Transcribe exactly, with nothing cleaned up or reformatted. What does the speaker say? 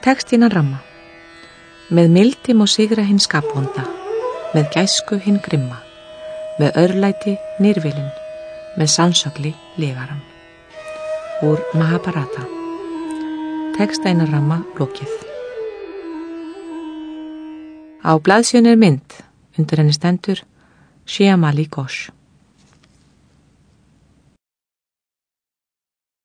Text innan ramma. Með mildi má sigra hinn skapvonda, með gæsku hinn grimma, með örlæti nýrvilin, með sannsögli legaran. Úr Mahabharata. Texta innan ramma lokið. Á blaðsíðunni er mynd, undir henni stendur Shyamali Ghosh.